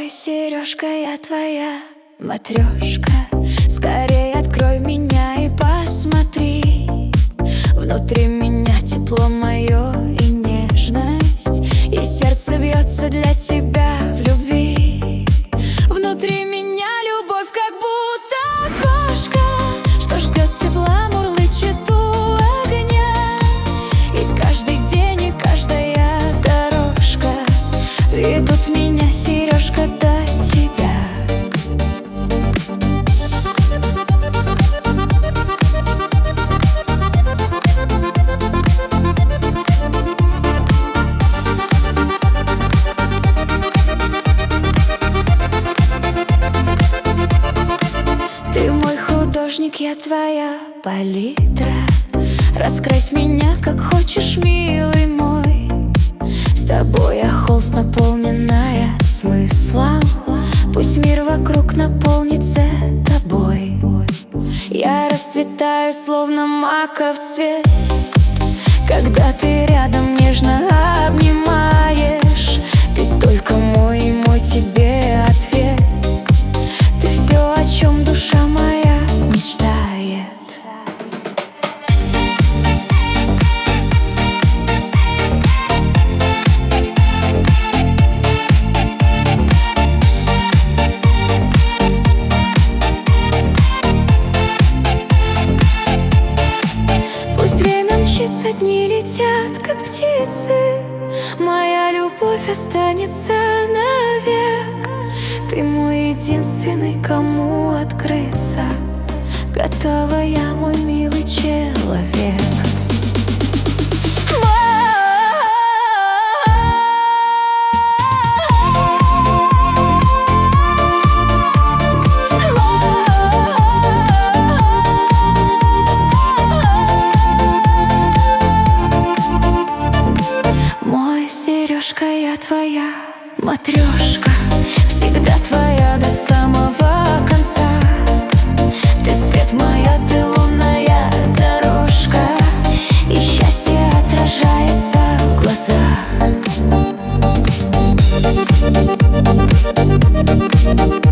Ой, сережка, я твоя матрешка. Скорей открой меня и посмотри. Внутри меня тепло мое и нежность, и сердце бьется для тебя в любви. Внутри меня любовь, как будто кошка, что ждет тепла, мурлычет у огня. И каждый день, и каждая дорожка ведут меня, сережка, до тебя. Ты мой художник, я твоя палитра. Раскрась меня, как хочешь, милый мой. С тобой я холст, наполненная смыслом. Пусть мир вокруг наполнится тобой. Я расцветаю, словно маков цвет, когда ты рядом нежно обнимаешь. Ты только мой, и мой тебе ответ. Ты все, о чем душа моя мечтает. Дни летят, как птицы. Моя любовь останется навек. Ты мой единственный, кому открыться. Готова я, мой милый человек. Сережка, я твоя матрешка, всегда твоя до самого конца. Ты свет моя, ты лунная дорожка, и счастье отражается в глазах.